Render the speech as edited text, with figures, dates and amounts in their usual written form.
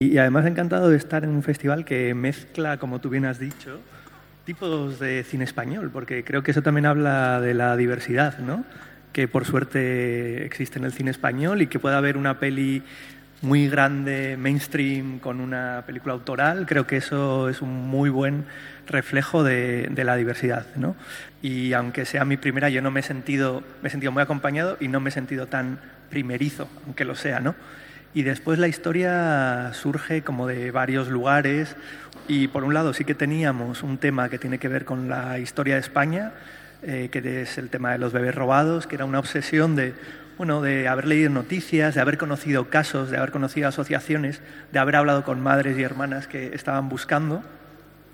Y además encantado de estar en un festival que mezcla, como tú bien has dicho, tipos de cine español, porque creo que eso también habla de la diversidad, ¿no? Que por suerte existe en el cine español y que pueda haber una peli muy grande, mainstream, con una película autoral. Creo que eso es un muy buen reflejo de la diversidad, ¿no? Y aunque sea mi primera, yo no me he sentido muy acompañado y no me he sentido tan primerizo, aunque lo sea, ¿no? Y después la historia surge como de varios lugares y por un lado sí que teníamos un tema que tiene que ver con la historia de España, que es el tema de los bebés robados, que era una obsesión de, bueno, de haber leído noticias, de haber conocido casos, de haber conocido asociaciones, de haber hablado con madres y hermanas que estaban buscando.